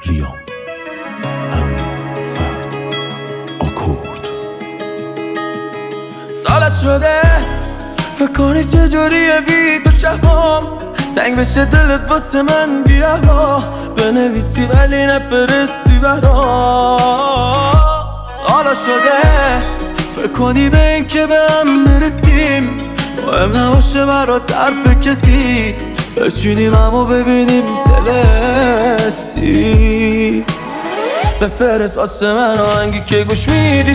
لیام، امین، فرد، آکورد. سالت شده فکر کنی چجوریه بی تو شبام تنگ بشه دلت واسه من، بیا بنویسی ولی نفرستی برام. سالا شده فکر کنی به این که به هم برسیم مهم نباشه برات حرف کسی، بچینیم همو ببینیم دلسی. بفرست واسه من آهنگی که گوش میدی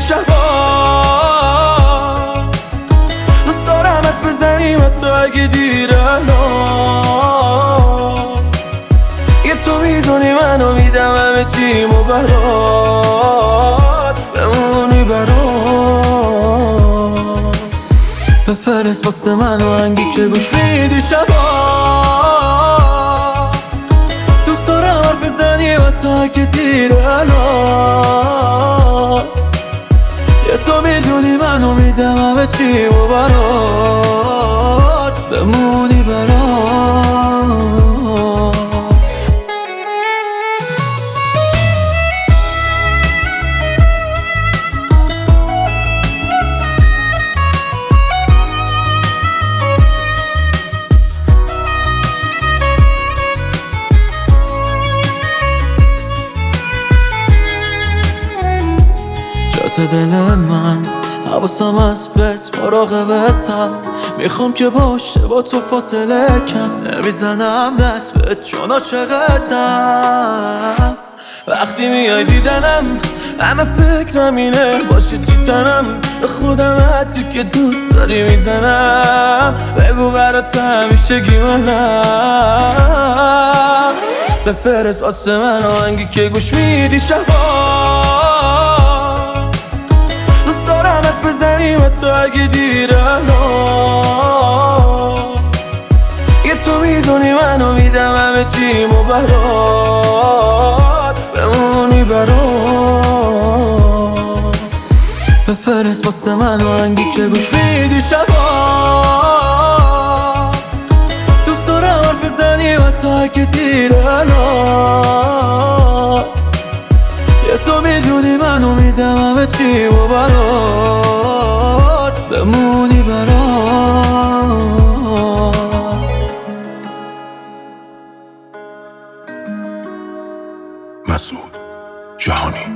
شبا، دوست دارم حرف بزنیم حتی اگه دیره الان. یه تو میدونی منو میدم همه چیمو برات، بمونی برات. بفرست واسه من آهنگی که گوش میدی شبا، دوست دارم حرف بزنیم حتی اگه دیره الان. یه تو میدونی منو میدم همه چیمو برات، بمونی برات. جات دل من حواسم از بهت مراقبتم، میخوام که باشه با تو فاصله کم، نمیزنم دست بهت چون عاشقتم. وقتی میای دیدنم همه فکرم اینه باشه چی تنم، به خودم حدی که دوست داری میزنم، بگو برات همیشگی منم. بفرست واسه من آهنگی که گوش میدی شبا، بزنیم حتی اگه دیره الان. یه تو میدونی منو میدم همه چیمو برات، بمونی برات. بفرست واسه من آهنگی که گوش میدی شبا، دوست دارم حرف بزنیم حتی اگه دیره الان. یه تو میدونی منو میدم همه چیمو برات، بمونی برات. مسعود جهانی.